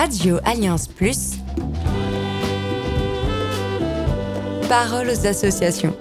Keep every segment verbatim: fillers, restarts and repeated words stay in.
Radio Alliance Plus, parole aux associations.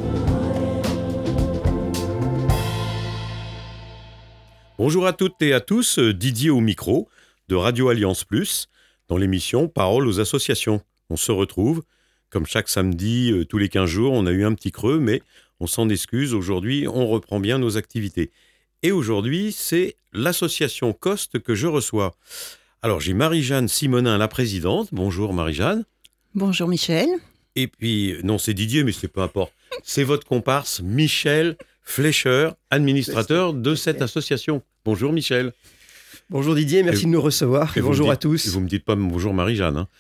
Bonjour à toutes et à tous, Didier au micro de Radio Alliance Plus, dans l'émission Parole aux associations. On se retrouve, comme chaque samedi, euh, tous les quinze jours, on a eu un petit creux, mais on s'en excuse. Aujourd'hui, on reprend bien nos activités. Et aujourd'hui, c'est l'association COST que je reçois. Alors, j'ai Marie-Jeanne Simonin, la présidente. Bonjour Marie-Jeanne. Bonjour Michel. Et puis, non, c'est Didier, mais c'est peu importe. C'est votre comparse, Michel Fleischer, administrateur de cette association. Bonjour Michel. Bonjour Didier, merci et, de nous recevoir. Et bonjour dites, à tous. Vous ne me dites pas bonjour Marie-Jeanne. Hein.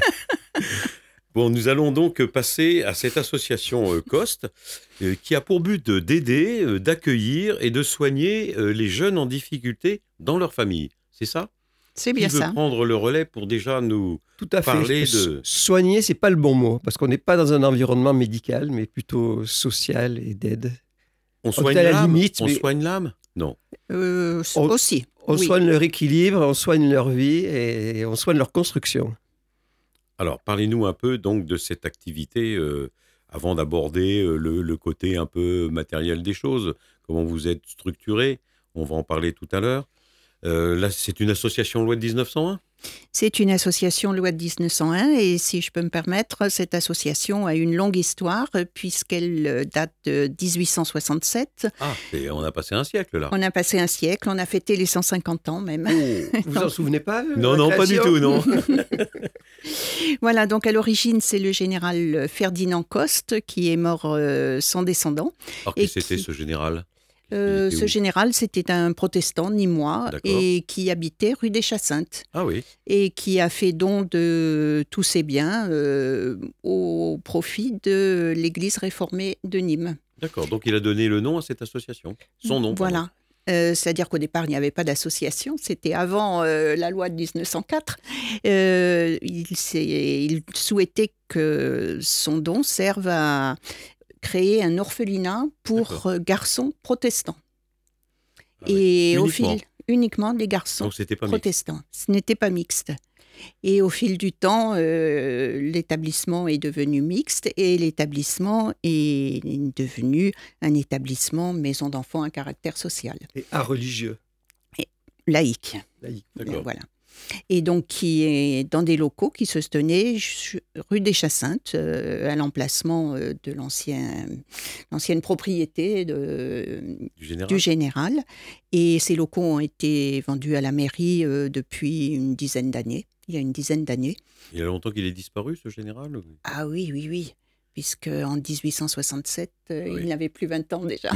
Bon, nous allons donc passer à cette association euh, COST euh, qui a pour but de, d'aider, euh, d'accueillir et de soigner euh, les jeunes en difficulté dans leur famille. C'est ça ? C'est bien Qui veut ça. prendre le relais pour déjà nous Tout à parler fait. de... Soigner, c'est pas le bon mot, parce qu'on n'est pas dans un environnement médical, mais plutôt social et d'aide. On soigne à la l'âme limite, On mais... soigne l'âme Non. Euh, On- aussi. On oui. soigne leur équilibre, on soigne leur vie et on soigne leur construction. Alors, parlez-nous un peu donc de cette activité euh, avant d'aborder euh, le, le côté un peu matériel des choses. Comment vous êtes structuré ? On va en parler tout à l'heure. Euh, là, c'est une association loi de dix-neuf cent un ? C'est une association loi de dix-neuf cent un et si je peux me permettre, cette association a une longue histoire euh, puisqu'elle euh, date de dix-huit cent soixante-sept. Ah, et on a passé un siècle là. On a passé un siècle, on a fêté les cent cinquante ans même. Oh, vous vous en souvenez pas de Non, la non, pas du création tout, non. Voilà, donc à l'origine, c'est le général Ferdinand Coste qui est mort euh, sans descendant. Alors, Et qui c'était qui- ce général ? Euh, Il était ce où général, c'était un protestant nîmois D'accord. et qui habitait rue des Chassaintes. Ah oui, Et qui a fait don de tous ses biens euh, au profit de l'église réformée de Nîmes. d'accord. Donc, il a donné le nom à cette association. Son nom. pardon. Voilà. Euh, c'est-à-dire qu'au départ, il n'y avait pas d'association, c'était avant euh, la loi de dix-neuf cent quatre. Euh, il, s'est- il souhaitait que son don serve à créer un orphelinat pour D'accord. euh, garçons protestants. Ah oui. Et au Uniquement. fil, uniquement des garçons Donc, c'était pas mixte. protestants. Ce n'était pas mixte. Et au fil du temps, euh, l'établissement est devenu mixte et l'établissement est devenu un établissement maison d'enfants à caractère social, Et art religieux. laïque. Laïque. D'accord. Euh, Voilà. Et donc qui est dans des locaux qui se tenaient ju- rue des Chassaintes, euh, à l'emplacement euh, de l'ancien, l'ancienne propriété de, Du général. du général. Et ces locaux ont été vendus à la mairie euh, depuis une dizaine d'années, il y a une dizaine d'années. Il y a longtemps qu'il est disparu, ce général ou- Ah oui, oui, oui, puisque en dix-huit cent soixante-sept, euh, Oui. il n'avait plus vingt ans déjà.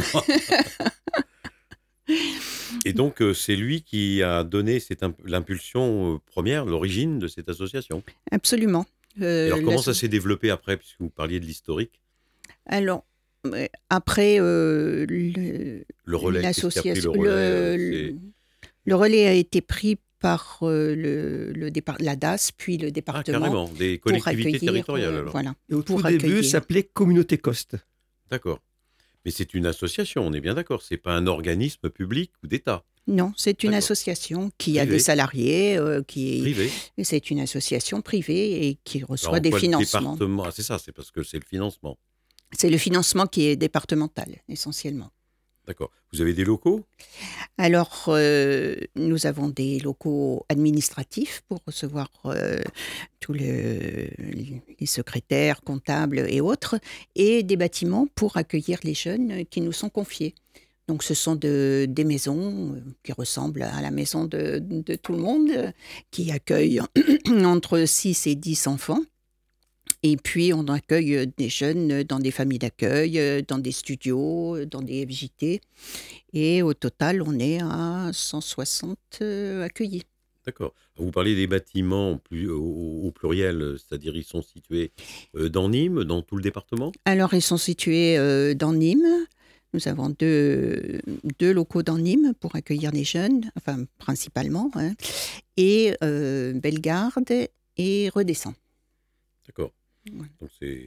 Et donc, euh, c'est lui qui a donné cette imp- l'impulsion euh, première, l'origine de cette association. Absolument. Euh, Et alors, comment la- ça s'est développé après, puisque vous parliez de l'historique ? Alors, euh, après, euh, le- Le relais, qu'est-ce qui a pris le l'association, relais le, euh, le- le relais a été pris par euh, le, le départ, la D A S, puis le c'est- Ah, département. carrément, des pour collectivités accueillir, territoriales euh, alors. Voilà. Et au Pour tout début, accueillir. ça s'appelait Communauté COST. D'accord. Mais c'est une association, on est bien d'accord. C'est pas un organisme public ou d'État. Non, c'est une D'accord. association qui a Privé. des salariés, euh, qui est, Privé. c'est une association privée et qui Alors, reçoit en des quoi le financements. département- Ah, c'est ça, c'est parce que c'est le financement. C'est le financement qui est départemental, essentiellement. D'accord. Vous avez des locaux ? Alors, euh, nous avons des locaux administratifs pour recevoir euh, tous le- les secrétaires, comptables et autres, et des bâtiments pour accueillir les jeunes qui nous sont confiés. Donc, ce sont de- des maisons euh, qui ressemblent à la maison de, de tout le monde, euh, qui accueillent entre six et dix enfants. Et puis, on accueille des jeunes dans des familles d'accueil, euh, dans des studios, euh, dans des F J T. Et au total, on est à cent soixante euh, accueillis. D'accord. Vous parlez des bâtiments plus, au, au pluriel, euh, c'est-à-dire ils sont situés euh, dans Nîmes, dans tout le département ? Alors, ils sont situés euh, dans Nîmes. Nous avons deux, deux locaux dans Nîmes pour accueillir les jeunes, enfin principalement, hein, et euh, Bellegarde et Redescend. D'accord. Ouais. Donc c'est c'est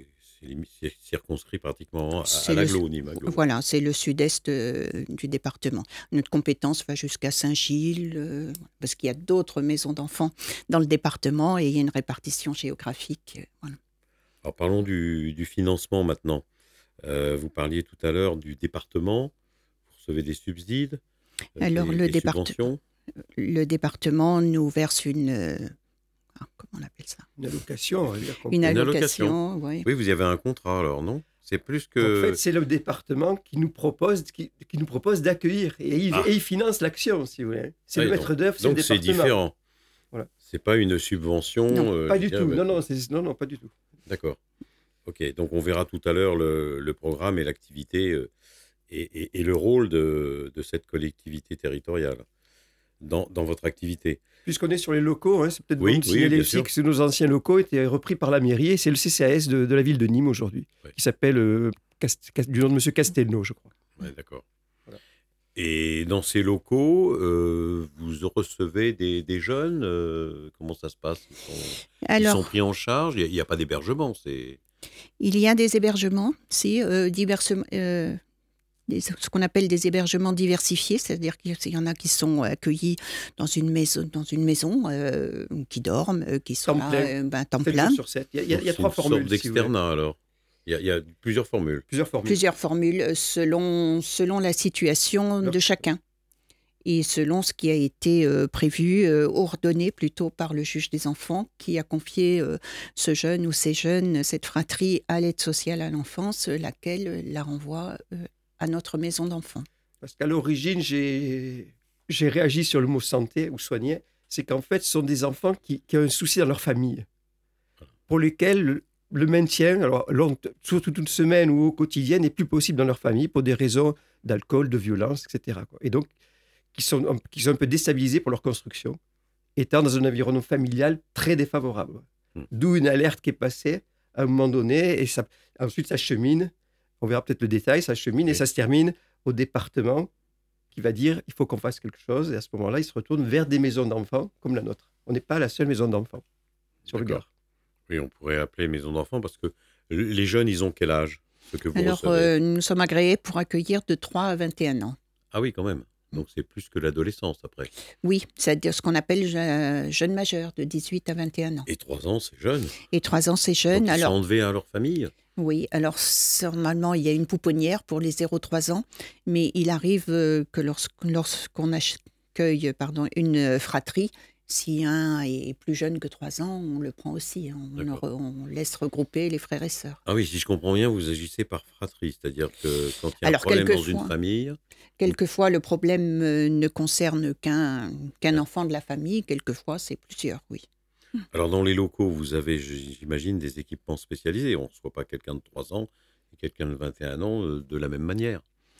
c'est limite- c'est circonscrit pratiquement à, C'est à le- l'agglo, Nîmes. agglo. Voilà, c'est le sud-est euh, du département. Notre compétence va jusqu'à Saint-Gilles, euh, parce qu'il y a d'autres maisons d'enfants dans le département et il y a une répartition géographique. euh, voilà. Alors parlons du, du financement maintenant. Euh, vous parliez tout à l'heure du département. Vous recevez des subsides, euh, Alors, des, le des départe- subventions. Le département nous verse une... euh, ah, comment on appelle ça? Une allocation, on va dire. qu'on Une peut- allocation, oui. Oui, vous avez un contrat alors, non? C'est plus En que... fait, c'est le département qui nous propose, qui, qui nous propose d'accueillir. Et il, Ah. et il finance l'action, si vous voulez. C'est Ah, le donc- maître d'œuvre, c'est le Donc c'est département. différent. Voilà. C'est pas une subvention. Non, euh, Pas je du dirais, tout. bah, Non, non, c'est- non, non, pas du tout. D'accord. Ok, donc on verra tout à l'heure le, le programme et l'activité euh, et, et- et le rôle de, de cette collectivité territoriale dans, dans votre activité. Puisqu'on est sur les locaux, hein, c'est peut-être Oui, bon de oui, signaler bien aussi sûr. que nos anciens locaux étaient repris par la mairie et c'est le C C A S de, de la ville de Nîmes aujourd'hui, Ouais. qui s'appelle euh, Cast- Cast- du nom de M. Castelnau, je crois. Ouais, d'accord. Voilà. Et dans ces locaux, euh, vous recevez des, des jeunes euh, comment ça se passe? Ils sont, ils Alors, sont pris en charge? Il n'y a, a pas d'hébergement, c'est... il y a des hébergements, si, euh, diversement, euh, des- ce qu'on appelle des hébergements diversifiés, c'est-à-dire qu'il y en a qui sont accueillis dans une maison, dans une maison euh, qui dorment, euh, qui sont Temps là, plein. euh, ben, temps sept plein. jours sur sept. Il y a, il y a- Donc, il y a c'est trois une formules. sorte si vous voulez. d'externat alors. Il y, a, il y a plusieurs formules. Plusieurs formules. Plusieurs formules euh, selon, selon la situation Alors- de chacun et selon ce qui a été euh, prévu, euh, ordonné plutôt par le juge des enfants qui a confié euh, ce jeune ou ces jeunes, cette fratrie à l'aide sociale à l'enfance, euh, laquelle euh, la renvoie euh, à notre maison d'enfants. Parce qu'à l'origine, j'ai j'ai réagi sur le mot santé ou soigner. C'est qu'en fait, ce sont des enfants qui, qui ont un souci dans leur famille, pour lesquels le, le maintien, alors long- surtout toute semaine ou au quotidien, n'est plus possible dans leur famille pour des raisons d'alcool, de violence, et cetera quoi. Et donc, qui sont, un- qui sont un peu déstabilisés pour leur construction, étant dans un environnement familial très défavorable. Mm. D'où une alerte qui est passée à un moment donné, et ça, ensuite ça chemine, on verra peut-être le détail, ça chemine, et Oui. ça se termine au département qui va dire il faut qu'on fasse quelque chose, et à ce moment-là, il se retourne vers des maisons d'enfants comme la nôtre. On n'est pas la seule maison d'enfants sur le D'accord. Gard. Oui, on pourrait appeler maison d'enfants parce que les jeunes, ils ont quel âge? Ceux que vous Alors, recevez euh, nous sommes agréés pour accueillir de trois à vingt et un ans. Ah oui, quand même. Donc c'est plus que l'adolescence après. Oui, c'est-à-dire ce qu'on appelle je- jeune majeur, de dix-huit à vingt et un ans. Et trois ans, c'est jeune. Et trois ans, c'est Donc jeune. ils Alors, sont enlevés à leur famille. oui, alors c- normalement, il y a une pouponnière pour les zéro trois ans, mais il arrive euh, que lorsqu'- lorsqu'on accueille pardon, une fratrie, si un est plus jeune que trois ans, on le prend aussi. hein. On, D'accord. re- on laisse regrouper les frères et sœurs. Ah oui, si je comprends bien, vous agissez par fratrie. C'est-à-dire que quand il y a Alors, un problème dans une quelquefois- famille, Quelquefois, le problème euh, ne concerne qu'un qu'un enfant de la famille, quelquefois, c'est plusieurs, oui. alors dans les locaux, vous avez, j'imagine, des équipements spécialisés. On ne reçoit pas quelqu'un de trois ans et quelqu'un de vingt et un ans euh, de la même manière.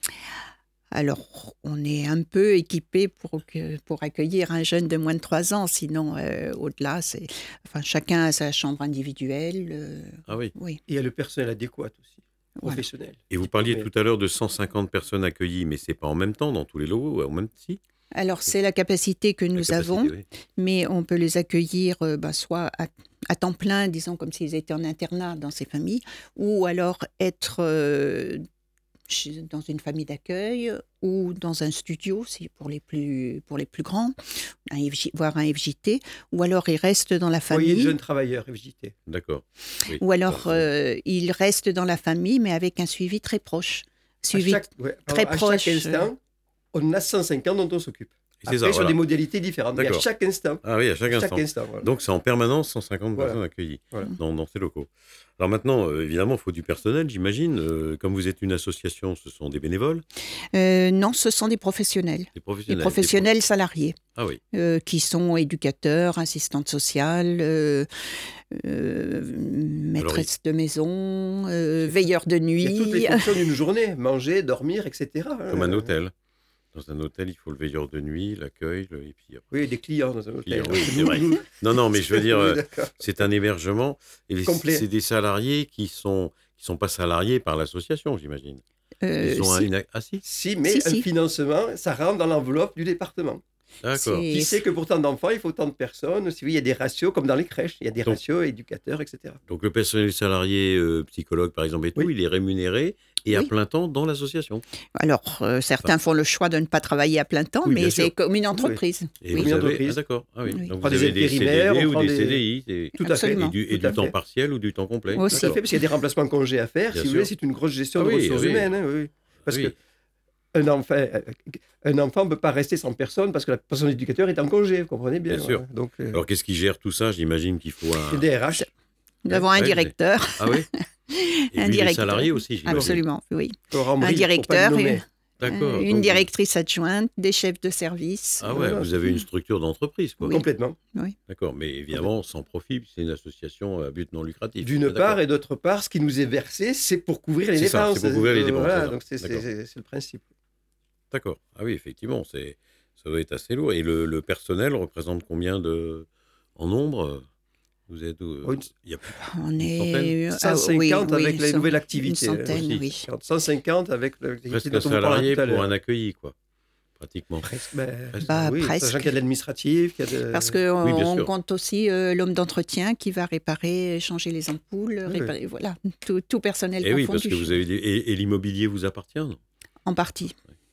Alors, on est un peu équipé pour, que, pour accueillir un jeune de moins de trois ans, sinon, euh, au-delà, c'est... Enfin, chacun a sa chambre individuelle. euh, Ah oui. oui, Et il y a le personnel adéquat aussi, voilà. professionnel. Et vous Qui parliez permet- tout à l'heure de cent cinquante personnes accueillies, mais c'est pas en même temps dans tous les locaux, en même si Alors, c'est la capacité que La nous capacité, avons, oui. mais on peut les accueillir euh, bah, soit à, à temps plein, disons comme s'ils étaient en internat dans ces familles, ou alors être euh, chez- dans une famille d'accueil ou dans un studio, si pour les plus, pour les plus grands, un F J voire un F J T, ou alors ils restent dans la Foyer de famille, jeunes travailleurs, F J T. D'accord. Oui, ou alors tout à fait. euh, ils restent dans la famille, mais avec un suivi très proche. Suivi à chaque, ouais, très alors, à proche, chaque instant, on a cent cinquante dont on s's'occupe. Et c'est Après, ça, sur voilà. des modalités différentes. Mais à D'accord. chaque instant. Ah oui, à chaque chaque instant. instant, voilà. Donc c'est en permanence cent cinquante Voilà. personnes accueillies Voilà. dans, dans ces locaux. Alors maintenant, euh, évidemment, il faut du personnel, j'imagine. Euh, comme vous êtes une association, ce sont des bénévoles, Euh, non, ce sont des professionnels. des Des professionnels. professionnels salariés. Des pro- Ah oui. euh, qui sont éducateurs, assistantes sociales, euh, euh, maîtresses de maison, euh, veilleurs de Il y a toutes les nuit. fonctions d'une journée, manger, dormir, et cetera. Comme un Euh, hôtel. Dans un hôtel, il faut le veilleur de nuit, l'accueil, le- et puis après- Oui, des clients dans un hôtel. Clients, oui, c'est vrai. Non, non, mais je veux dire, Oui, euh, d'accord. c'est un hébergement. Et les- Complet. c'est des salariés qui sont qui sont pas salariés par l'association, j'imagine. Euh, Ils ont un- si. une... Ah si. Si, mais Si, un si. financement, ça rentre dans l'enveloppe du département. D'accord. C'est- Qui sait que pour tant d'enfants, il faut tant de personnes. Si oui, il y a des ratios, comme dans les crèches, il y a des Donc- ratios, éducateurs, et cetera. Donc le personnel salarié, euh, psychologue par exemple et tout, Oui. il est rémunéré et à Oui. plein temps dans l'association. Alors, euh, certains font le choix de ne pas travailler à plein temps, Oui, bien mais sûr. c'est comme une entreprise. Et Oui. vous Une avez... entreprise. Ah, d'accord. Ah, oui. Oui. Donc On prend vous des avez des intérimaires, C D D on ou prend des des- C D I des- Tout à fait. Absolument. et du, et Tout à du temps fait. partiel ou du temps complet. Aussi. Tout à fait, parce qu'il y a des remplacements congés à faire. Bien si vous sûr. voulez, c'est une grosse gestion Ah de oui, ressources oui. humaines. hein, oui. Parce Oui. qu'un enfant, euh, un enfant ne peut pas rester sans personne parce que la personne éducateur est en congé, vous comprenez bien. Bien sûr. voilà. Donc, euh, Alors qu'est-ce qui gère tout ça? J'imagine qu'il faut un... c'est des R H. Nous avons un Ouais, directeur, Ah oui. Et un puis les directeur. salariés aussi, j'imagine. Absolument, oui. Laurent Un Brie, pour pas directeur, le nommer. une, D'accord. euh, une donc- directrice adjointe, des chefs de service. Ah ouais, Voilà. vous avez une structure d'entreprise, quoi. Oui. Complètement. D'accord, mais évidemment sans profit, c'est une association à but non lucratif. D'une D'accord. part, et d'autre part, ce qui nous est versé, c'est pour couvrir les C'est ça, dépenses. c'est pour couvrir les Euh, dépenses, Voilà, voilà. donc c'est c'est- D'accord. c'est- c'est le principe. D'accord. Ah oui, effectivement, c'est ça doit être assez lourd. Et le, le personnel représente combien de en nombre? Vous êtes où? Oh, une- Il y a plus. On Une est centaine ah, cent cinquante oui, avec oui, la cent- nouvelle activité. Une centaine, aussi. oui. cent cinquante avec l'activité presque dont un on vous parlera salarié tout à pour l'heure. un accueilli, quoi. Pratiquement. Presque, ben, Presque. Bah, oui, presque. sachant qu'il y a de l'administratif, qu'il y a de... Parce qu'on Oui, bien sûr. compte aussi euh, l'homme d'entretien qui va réparer, changer les ampoules, Oui, réparer, voilà, tout, tout personnel Et oui, confondu. parce que vous avez des... et, et l'immobilier vous appartient, non? En partie.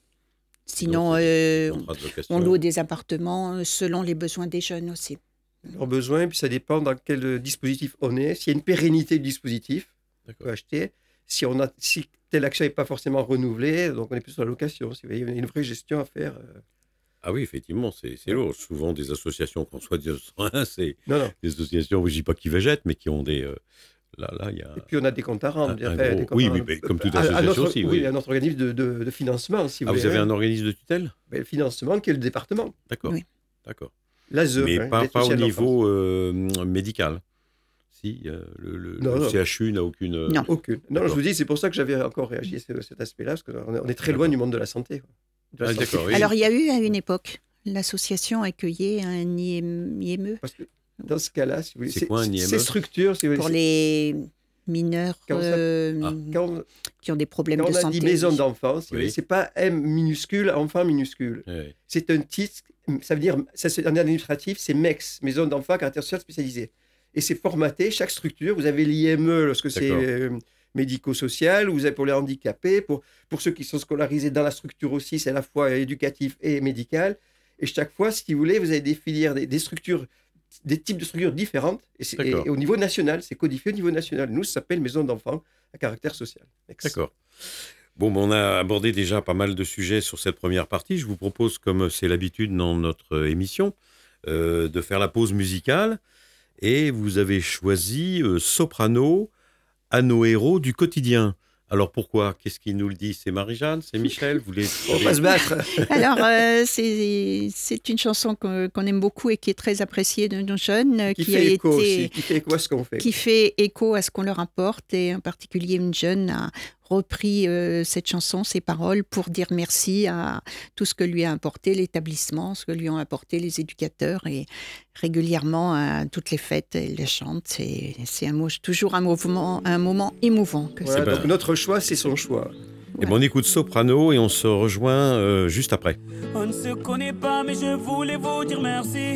Donc, Sinon, c'est euh, des contrats de location. on loue des appartements euh, selon les besoins des jeunes aussi. leurs besoins, puis ça dépend dans quel euh, dispositif on est. S'il y a une pérennité du dispositif, on D'accord. peut acheter. Si, on a, si tel achat n'est pas forcément renouvelé, donc on est plus sur la location. Si vous voyez, il y a une vraie gestion à faire. euh. Ah oui, effectivement, c'est c'est lourd. Souvent, des associations qu'on soit c'est Non, non. des associations, je ne dis pas qui végètent, mais qui ont des... euh, Là, là, il y a... Et puis on a des comptes à rendre. Un- un enfin, gros- des comptes oui, à oui, rendre. mais comme toute À- à association notre- aussi, Oui, oui. à notre organisme de, de- de financement, si vous Ah, vous voulez. avez hein. un organisme de tutelle? Ben, le financement qui est le département. D'accord. Oui. D'accord. L'A S E. Mais hein, pas, l'aide pas au sociale d'enfance. niveau euh, médical. Si, euh, le, le- Non, le non. C H U n'a aucune. euh, Non. Aucune. Non, D'accord. je vous dis, c'est pour ça que j'avais encore réagi à ce- cet aspect-là, parce qu'on est, on est très loin D'accord. du monde de la santé. quoi. De la Ah, santé. d'accord, oui. Alors, il y a eu à une époque, l'association accueillait un I M I M E Parce que dans ce cas-là, si vous voulez, C'est quoi un I M E? Ces structures, si vous voulez, pour c'est- les mineurs Quand ça- euh, Ah. quand on, qui ont des problèmes quand de on a santé. dit maison oui. d'enfance, si vous Oui. voulez, c'est pas M minuscule, enfant minuscule. Ouais. C'est un titre, ça veut dire, ça c'est en administratif, c'est M E X, maison d'enfants à caractère social spécialisé. Et c'est formaté, chaque structure, vous avez l'I M E lorsque c'est D'accord. euh, médico-social, vous avez pour les handicapés, pour, pour ceux qui sont scolarisés dans la structure aussi, c'est à la fois éducatif et médical. Et chaque fois, si vous voulez, vous avez des filières, des, des structures, des types de structures différentes. Et, c'est- et- D'accord. et au niveau national, c'est codifié au niveau national. Nous, ça s'appelle maison d'enfants à caractère social. M E X. D'accord. Bon, ben, on a abordé déjà pas mal de sujets sur cette première partie. Je vous propose, comme c'est l'habitude dans notre euh, émission, euh, de faire la pause musicale. Et vous avez choisi euh, Soprano à nos héros du quotidien. Alors pourquoi? Qu'est-ce qui nous le dit? C'est Marie-Jeanne? C'est Michel? Vous les... On va se battre. Alors, euh, c'est c'est une chanson qu'on qu'on aime beaucoup et qui est très appréciée de nos jeunes, euh, Qui, qui, fait a écho été, aussi, qui fait écho à ce qu'on fait. qui fait écho à ce qu'on leur apporte. Et en particulier, une jeune a repris euh, cette chanson, ces paroles, pour dire merci à tout ce que lui a apporté l'établissement, ce que lui ont apporté les éducateurs. Et régulièrement, à toutes les fêtes, elle le chante. C'est c'est un, mot- toujours un, mouvement, un moment émouvant. Que Voilà, C'est pas- donc notre choix, c'est son choix. Eh ben, on écoute Soprano et on se rejoint euh, juste après. On ne se connaît pas, mais je voulais vous dire merci.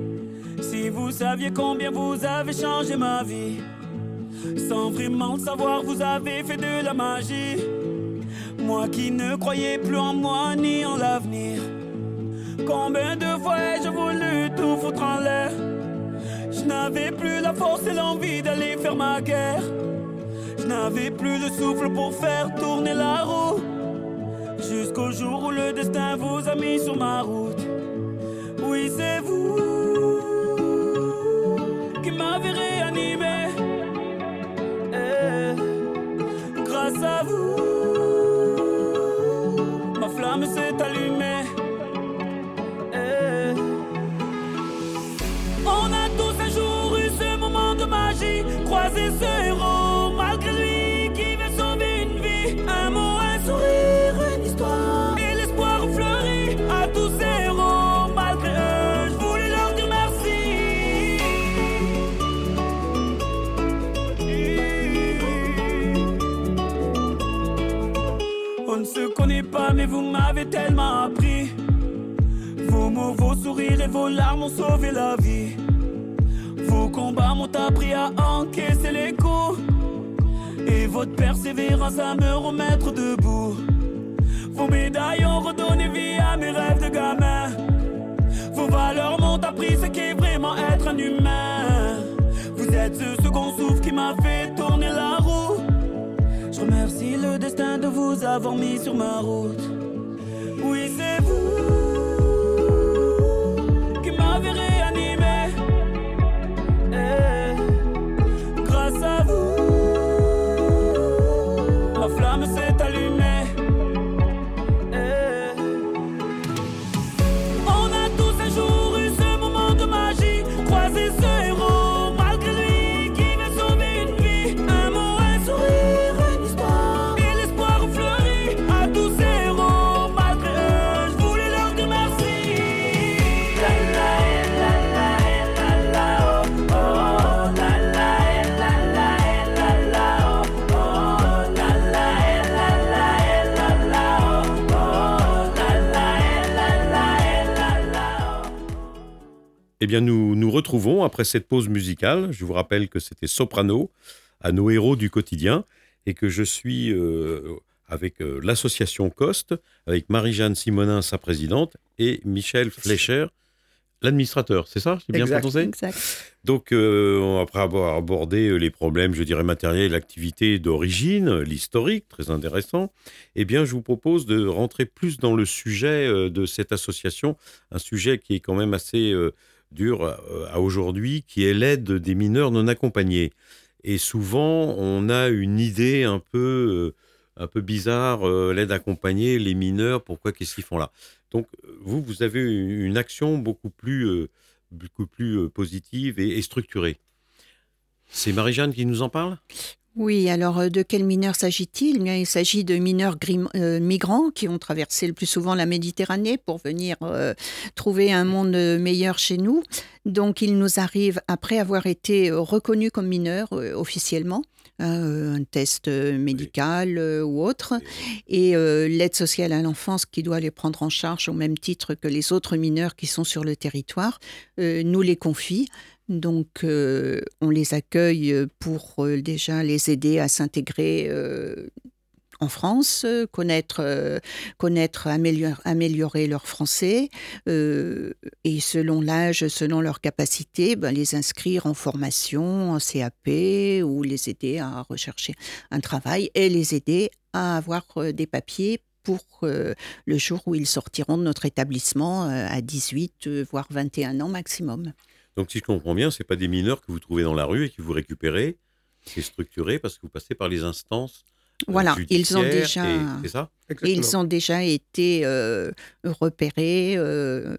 Si vous saviez combien vous avez changé ma vie, sans vraiment le savoir, vous avez fait de la magie. Moi qui ne croyais plus en moi ni en l'avenir. Combien de fois ai-je voulu tout foutre en l'air? Je n'avais plus la force et l'envie d'aller faire ma guerre. Je n'avais plus le souffle pour faire tourner la roue. Jusqu'au jour où le destin vous a mis sur ma route. Oui, c'est vous qui m'avez réanimé. Eh, grâce à vous, ma flamme s'est allumée. Eh, on a tous un jour eu ce moment de magie, croisé ce héros malgré lui qui veut sauver une vie. Un mot, un sourire, une histoire et l'espoir fleuri à tous ces héros. Malgré eux, je voulais leur dire merci. On ne se connaît pas, mais vous m'avez tellement appris. Vos mots, vos sourires et vos larmes ont sauvé la vie. Vos combats m'ont appris à encaisser les coups. Et votre persévérance à me remettre debout. Vos médailles ont redonné vie à mes rêves de gamin. Vos valeurs m'ont appris ce qu'est vraiment être un humain. Vous êtes ce second souffle qui m'a fait tourner la roue. Je remercie le destin de vous avoir mis sur ma route. Oui, c'est vous qui m'avez réanimé. Eh, grâce à vous, la flamme s'est allumée. Eh. On a tous un jour eu ce moment de magie, croisé ce héros malgré lui qui vient sauver une vie. Un mot, un sourire, une histoire et l'espoir fleurit à tous ces héros. Malgré eux, je voulais leur dire merci. La la la la la la oh oh la la la la la la oh oh la la la la la la oh oh la la la la la la. Eh bien, nous nous retrouvons après cette pause musicale. Je vous rappelle que c'était Soprano, à nos héros du quotidien, et que je suis euh, avec euh, l'association COST, avec Marie-Jeanne Simonin, sa présidente, et Michel Fleischer, l'administrateur. C'est ça? J'ai bien Exact. prononcé? Exact. Donc, euh, après avoir abordé les problèmes, je dirais, matériels, l'activité d'origine, l'historique, très intéressant, eh bien, je vous propose de rentrer plus dans le sujet euh, de cette association, un sujet qui est quand même assez euh, dur euh, à aujourd'hui, qui est l'aide des mineurs non accompagnés. Et souvent, on a une idée un peu, euh, un peu bizarre, euh, l'aide accompagnée, les mineurs, pourquoi, qu'est-ce qu'ils font là? Donc, vous, vous avez une action beaucoup plus... Euh, beaucoup plus euh, positive et, et structurée. C'est Marie-Jeanne qui nous en parle? Oui, alors euh, de quels mineurs s'agit-il? Eh bien, il s'agit de mineurs grim- euh, migrants qui ont traversé le plus souvent la Méditerranée pour venir euh, trouver un monde euh, meilleur chez nous. Donc, il nous arrive, après avoir été euh, reconnus comme mineurs euh, officiellement, hein, euh, un test euh, médical euh, ou autre, et euh, l'aide sociale à l'enfance qui doit les prendre en charge au même titre que les autres mineurs qui sont sur le territoire, euh, nous les confie. Donc, euh, on les accueille pour euh, déjà les aider à s'intégrer euh, en France, euh, connaître, euh, connaître amélior- améliorer leur français, euh, et selon l'âge, selon leur capacité, ben, les inscrire en formation, en C A P, ou les aider à rechercher un travail et les aider à avoir euh, des papiers pour euh, le jour où ils sortiront de notre établissement euh, à dix-huit, euh, voire vingt et un ans maximum. Donc, si je comprends bien, ce n'est pas des mineurs que vous trouvez dans la rue et que vous récupérez. C'est structuré parce que vous passez par les instances euh, Voilà, ils ont judiciaires. déjà- et- C'est ça? Et Exactement. ils ont déjà été euh, repérés euh,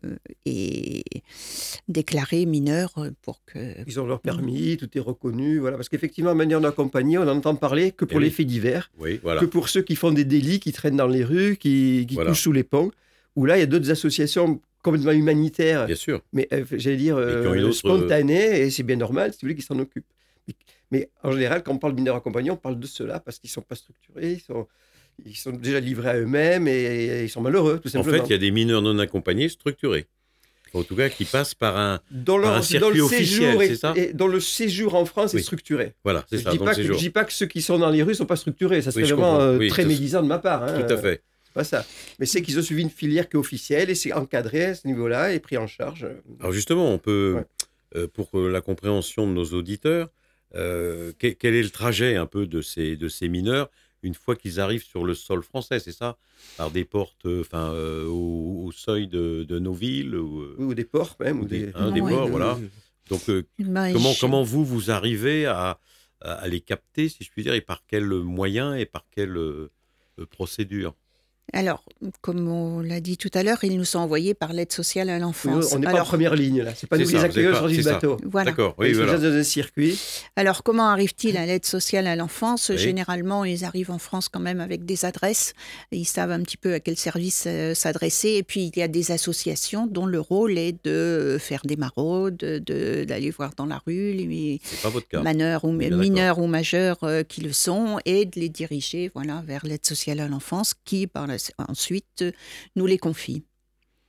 et déclarés mineurs pour que... Ils ont leur permis, tout est reconnu. Voilà. Parce qu'effectivement, en manière d'accompagner, on n'en entend parler que pour Eh les oui. faits divers, Oui, voilà. que pour ceux qui font des délits, qui traînent dans les rues, qui, qui Voilà. couchent sous les ponts. Où là, il y a d'autres associations complètement humanitaires, Bien sûr. mais euh, j'allais dire Et qui ont une euh, autre- spontanées, et c'est bien normal, si vous voulez, qu'ils s'en occupent. Mais, mais en général, quand on parle de mineurs accompagnés, on parle de ceux-là parce qu'ils ne sont pas structurés, ils sont, ils sont déjà livrés à eux-mêmes et, et ils sont malheureux, tout En simplement. fait, il y a des mineurs non accompagnés structurés. En tout cas, qui passent par un... dans, par un leur, circuit dans le officiel, séjour et- c'est ça et, dont le séjour en France Oui. est structuré. Voilà, c'est Je ça. dis donc pas c'est que- je jour. dis pas que ceux qui sont dans les rues ne sont pas structurés, ça serait je vraiment comprends. euh, Oui, très tout- médisant de ma part. hein. Tout à fait. C'est pas ça. Mais c'est qu'ils ont suivi une filière qui est officielle et c'est encadré à ce niveau-là et pris en charge. Alors justement, on peut, Ouais. euh, pour euh, la compréhension de nos auditeurs, euh, quel, quel est le trajet un peu de ces, de ces mineurs une fois qu'ils arrivent sur le sol français, c'est ça? Par des portes, euh, enfin, euh, au, au seuil de, de nos villes ou, euh, Oui, ou des ports même. ou Ou des, des, hein, des Ouais. ports, voilà. Donc, euh, Ben, comment, je- comment vous, vous arrivez à, à, à les capter, si je puis dire, et par quels moyens et par quelle euh, euh, procédure? Alors, comme on l'a dit tout à l'heure, ils nous sont envoyés par l'aide sociale à Oui, l'enfance. on n'est pas en Alors, première ligne là. C'est pas C'est nous ça, les vous accueilleurs êtes sur pas- du c'est ça. bateau. voilà. D'accord, Ils oui, sont voilà. déjà dans un circuit. Alors, comment arrivent-ils à l'aide sociale à l'enfance? Oui. Généralement, ils arrivent en France quand même avec des adresses. Ils savent un petit peu à quel service euh, s'adresser. Et puis, il y a des associations dont le rôle est de faire des maraudes, de- d'aller voir dans la rue les C'est pas votre cas. mineurs ou, On est bien mineurs ou majeurs euh, qui le sont, et de les diriger voilà, vers l'aide sociale à l'enfance qui, par la- ensuite, euh, nous les confie.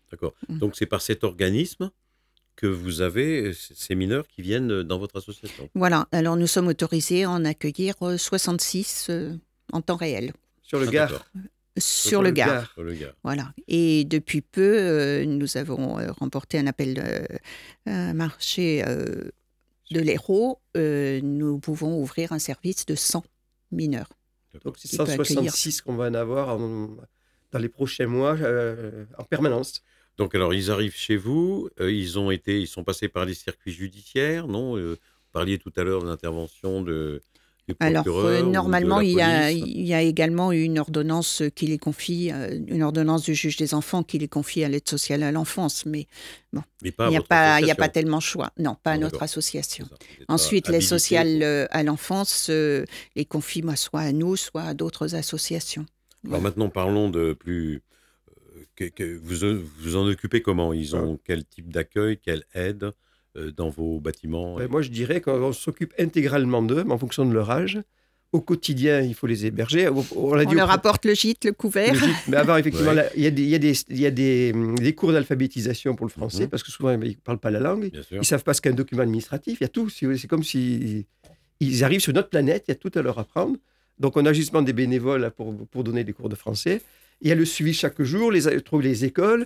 D'accord. Mm. Donc c'est par cet organisme que vous avez ces mineurs qui viennent dans votre association. Voilà, alors nous sommes autorisés à en accueillir euh, soixante-six euh, en temps réel, Sur le Ah, Gard. d'accord. sur le Gard. Sur le Gard. Voilà. Et depuis peu, euh, nous avons euh, remporté un appel, euh, un marché euh, de l'Hérault. Euh, nous pouvons ouvrir un service de cent mineurs. Donc c'est Qui peut cent soixante-six qu'on va en avoir en- dans les prochains mois euh, en permanence. Donc alors ils arrivent chez vous, euh, ils ont été, ils sont passés par les circuits judiciaires, non euh, Vous parliez tout à l'heure de l'intervention de, du Alors, procureur euh, ou de normalement, la il y, a, police. il y a également une ordonnance qui les confie, euh, une ordonnance du juge des enfants qui les confie à l'aide sociale à l'enfance, mais Mais pas à il n'y a, votre pas- il y a association. pas tellement choix. Non, pas à Ah, notre d'accord. association. C'est ça, vous êtes pas Ensuite, l'aide habilité sociale pour- euh, à l'enfance euh, les confie moi, soit à nous, soit à d'autres associations. Alors maintenant parlons de plus. euh, que, que vous vous en occupez comment Ils ont quel type d'accueil, quelle aide euh, dans vos bâtiments Ben, moi, je dirais qu'on s'occupe intégralement d'eux, mais en fonction de leur âge. Au quotidien, il faut les héberger. On, on l'a On dit leur au- apporte le gîte, le couvert. le gîte. Mais avant, effectivement, Ouais. là, il y a des, il y a des, il y a des, hum, des cours d'alphabétisation pour le français, Mhm. parce que souvent, ils ne parlent pas la langue. Bien sûr. Ils ne savent pas ce qu'est un document administratif. Il y a tout. si vous voulez. C'est comme s'ils ils arrivent sur notre planète. Il y a tout à leur apprendre. Donc, on a justement des bénévoles là, pour, pour donner des cours de français. Il y a le suivi chaque jour, les, trouver les écoles,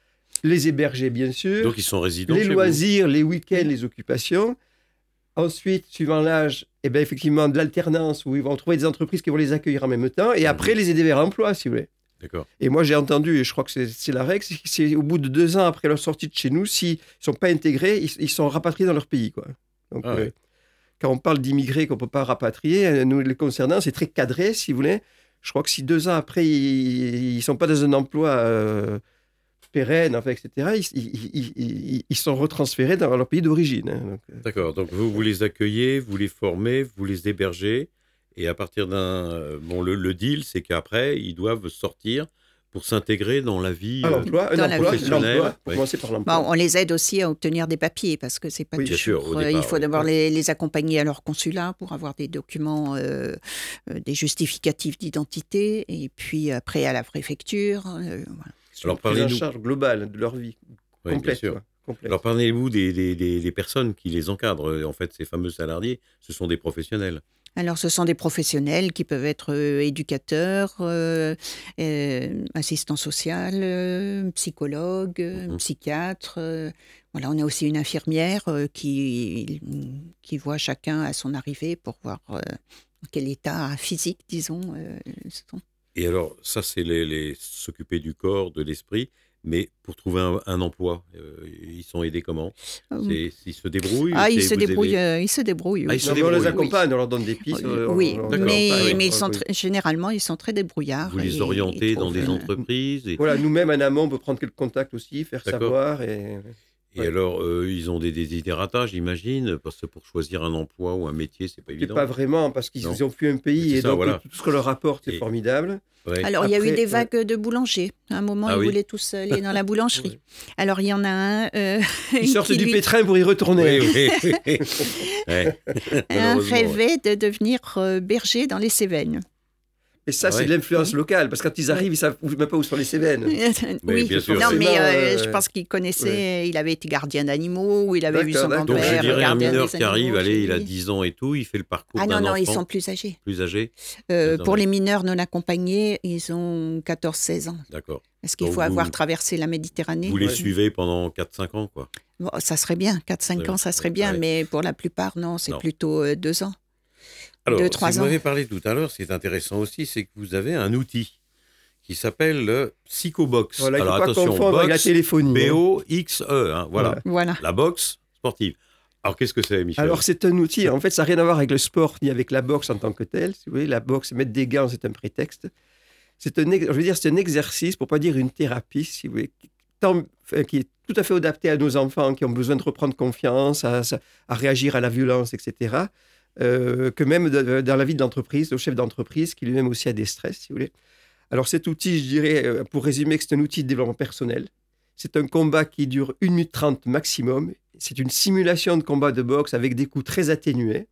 les héberger, bien sûr, Donc ils sont résidents les chez loisirs, les week-ends, les occupations. Ensuite, suivant l'âge, eh ben, effectivement, de l'alternance où ils vont trouver des entreprises qui vont les accueillir en même temps. Et après, les aider vers l'emploi, si vous voulez. vous. D'accord. Et moi, j'ai entendu, et je crois que c'est c'est la règle, c'est que c'est au bout de deux ans après leur sortie de chez nous, s'ils ne sont pas intégrés, ils, ils sont rapatriés dans leur pays, quoi. Donc, Ah ouais. euh, quand on parle d'immigrés qu'on ne peut pas rapatrier, euh, nous, les concernant, c'est très cadré, si vous voulez. Je crois que si deux ans après, ils ne sont pas dans un emploi euh, pérenne, enfin, et cetera, ils, ils- ils- ils- ils sont retransférés dans leur pays d'origine. hein. Donc, euh, D'accord. Donc vous, vous les accueillez, vous les formez, vous les hébergez. Et à partir d'un. euh, Bon, le, le deal, c'est qu'après, ils doivent sortir pour s'intégrer dans la vie à euh, l'emploi, un Dans la emploi, vie. professionnelle, l'emploi, pour ouais. commencer par l'emploi. Bon, on les aide aussi à obtenir des papiers parce que c'est pas Oui, bien sûr, toujours. au euh, départ, il faut oui. d'abord les, les accompagner à leur consulat pour avoir des documents, euh, euh, des justificatifs d'identité, et puis après à la préfecture. euh, voilà. Sur Alors, une prise en parlez-nous. charge globale de leur vie, Ouais, bien complète. sûr. quoi, complète. Alors parlez-vous des, des, des- des personnes qui les encadrent. En fait, ces fameux salariés, ce sont des professionnels. Alors, ce sont des professionnels qui peuvent être euh, éducateurs, euh, euh, assistants sociaux, euh, psychologues, euh, Mhm. psychiatres. euh, voilà, on a aussi une infirmière euh, qui, qui voit chacun à son arrivée pour voir euh, quel état physique, disons. euh, sont. Et alors, ça, c'est les, les- s'occuper du corps, de l'esprit. Mais pour trouver un, un emploi, euh, ils sont aidés comment C'est- Ils se débrouillent Ah, ils c'est se vous aider débrouillent, euh, ils se débrouillent. Ah, oui. ils se Non, mais on débrouillent, les oui. accompagne, on leur donne des pistes. on- Oui, on- on- D'accord. mais, Ah oui. mais ils sont oui. très- généralement, ils sont très débrouillards. Vous les et- orientez et dans des trouvent, euh, entreprises. Et, Voilà, nous-mêmes, en amont, on peut prendre quelques contacts aussi, faire D'accord. savoir. Et... et ouais. alors, euh, ils ont des désidératas, j'imagine, parce que pour choisir un emploi ou un métier, c'est pas C'est évident. pas vraiment, parce qu'ils Non. ont fui un pays, C'est et ça, donc voilà. tout ce qu'on leur apporte, c'est Et- formidable. Ouais. Alors, il y a eu Après, des ouais. vagues de boulangers. À un moment, Ah ils oui. voulaient tous aller dans la boulangerie. Ouais. Alors, il y en a un euh, Ils sortent qui du lui, pétrin pour y retourner. Oui, oui, oui. Ouais. un Malheureusement, ouais. rêvait de devenir euh, berger dans les Cévennes. Et ça, Ah c'est ouais. de l'influence locale, parce que quand ils arrivent, ils savent même pas où sont les Cévennes. Oui, bien sûr. Non, mais euh, Forcément, je euh, pense qu'il connaissait, il avait été gardien d'animaux, ou il avait vu son D'accord, Donc, d'accord. grand-père je dirais un gardien mineur des qui arrive, animaux allez, il a chez lui. dix ans et tout, il fait le parcours Ah non, d'un non, enfant ils sont plus âgés. plus âgé. Euh, Non, pour mais- les mineurs non accompagnés, ils ont quatorze seize ans. D'accord. Est-ce qu'il Donc faut vous- avoir traversé la Méditerranée? Vous les Ouais. suivez pendant quatre cinq ans, quoi. Bon, ça serait bien, quatre cinq Ouais, ans, ça serait bien, ouais. mais pour la plupart, non, c'est Non. plutôt euh, deux ans. Alors, Deux, si trois vous ans. m'avez parlé tout à l'heure, ce qui est intéressant aussi, c'est que vous avez un outil qui s'appelle le Psychobox. Voilà, il ne Alors faut pas attention, confondre avec la box, téléphonie. B hein. O X E, hein, voilà. Voilà. La boxe sportive. Alors, qu'est-ce que c'est, Michel Alors, c'est un outil. En fait, ça n'a rien à voir avec le sport ni avec la boxe en tant que telle. Si vous voulez, la boxe, mettre des gants, c'est un prétexte. C'est un, ex- je veux dire, c'est un exercice, pour pas dire une thérapie, si vous voulez, qui, tant- enfin, qui est tout à fait adapté à nos enfants qui ont besoin de reprendre confiance, à, à réagir à la violence, et cetera. Euh, que même de- dans la vie de l'entreprise, le chef d'entreprise, qui lui-même aussi a des stress, si vous voulez. Alors, cet outil, je dirais, euh, pour résumer, que c'est un outil de développement personnel. C'est un combat qui dure une minute trente maximum. C'est une simulation de combat de boxe avec des coups très atténués.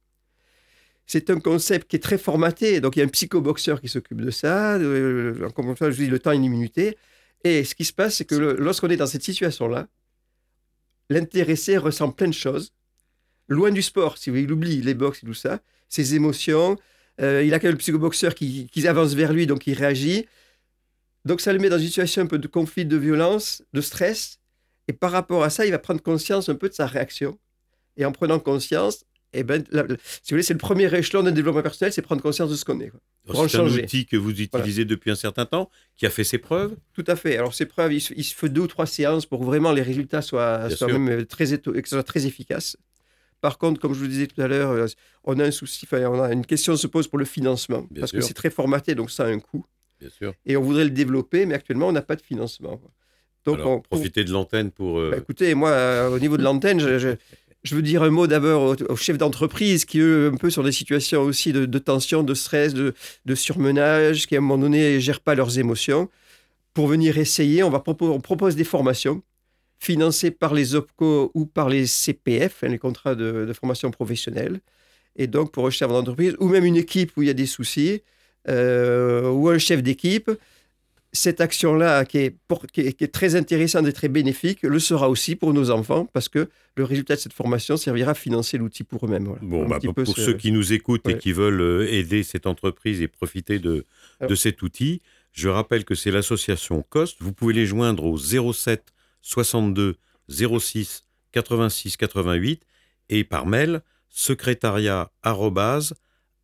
C'est un concept qui est très formaté. Donc, il y a un psychoboxeur qui s'occupe de ça. Euh, comme ça, je dis, le temps est limité. Et ce qui se passe, c'est que le, lorsqu'on est dans cette situation-là, l'intéressé ressent plein de choses. Loin du sport, si vous voulez, il oublie les box et tout ça, ses émotions. Euh, il a quand même le psychoboxeur qui, qui avance vers lui, donc il réagit. Donc ça le met dans une situation un peu de conflit, de violence, de stress. Et par rapport à ça, il va prendre conscience un peu de sa réaction. Et en prenant conscience, eh ben, la, la, si vous voulez, c'est le premier échelon d'un développement personnel, c'est prendre conscience de ce qu'on est. Quoi, pour en c'est un changer. outil que vous utilisez voilà. depuis un certain temps, qui a fait ses preuves. Tout à fait. Alors ces preuves, il se, il se fait deux ou trois séances pour que vraiment les résultats soient, soient même très, que ce soit très efficaces. Par contre, comme je vous le disais tout à l'heure, on a un souci, enfin, on a une question se pose pour le financement, Bien parce sûr. que c'est très formaté, donc ça a un coût. Bien sûr. Et on voudrait le développer, mais actuellement, on n'a pas de financement. Donc, Alors, on, profitez pour... de l'antenne pour... Euh... Bah, écoutez, moi, euh, au niveau de l'antenne, je, je, je veux dire un mot d'abord aux, aux chefs d'entreprise qui, eux, un peu sur des situations aussi de, de tension, de stress, de, de surmenage, qui, à un moment donné, ne gèrent pas leurs émotions. Pour venir essayer, on, va propos, on propose des formations financés par les O P C O ou par les C P F, hein, les contrats de, de formation professionnelle. Et donc, pour un chef d'entreprise, ou même une équipe où il y a des soucis, euh, ou un chef d'équipe, cette action-là, qui est, pour, qui, est, qui est très intéressante et très bénéfique, le sera aussi pour nos enfants, parce que le résultat de cette formation servira à financer l'outil pour eux-mêmes. Voilà. Bon, bah, pour ce... ceux qui nous écoutent ouais. et qui veulent aider cette entreprise et profiter de, Alors, de cet outil, je rappelle que c'est l'association C O S T. Vous pouvez les joindre au zéro sept soixante-deux zéro six quatre-vingt-six quatre-vingt-huit et par mail secrétariat arobase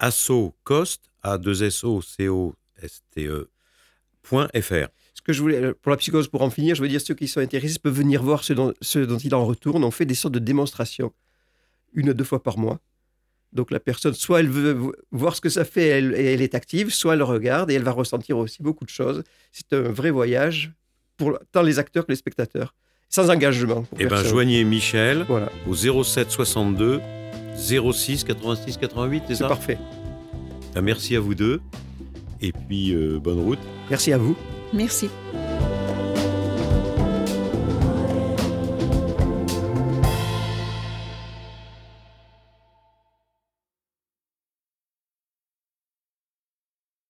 assocost a deux s o c o s t e point f r. Ce que je voulais pour la psychose, pour en finir, je veux dire ceux qui sont intéressés peuvent venir voir ce dont, ce dont il en retourne. On fait des sortes de démonstrations une ou deux fois par mois. Donc la personne, soit elle veut voir ce que ça fait elle, et elle est active, soit elle regarde et elle va ressentir aussi beaucoup de choses. C'est un vrai voyage pour tant les acteurs que les spectateurs, sans engagement. Eh bien, joignez Michel voilà. au zéro sept soixante-deux zéro six quatre-vingt-six quatre-vingt-huit, c'est, c'est ça ? Parfait. Ben, merci à vous deux, et puis euh, bonne route. Merci à vous. Merci.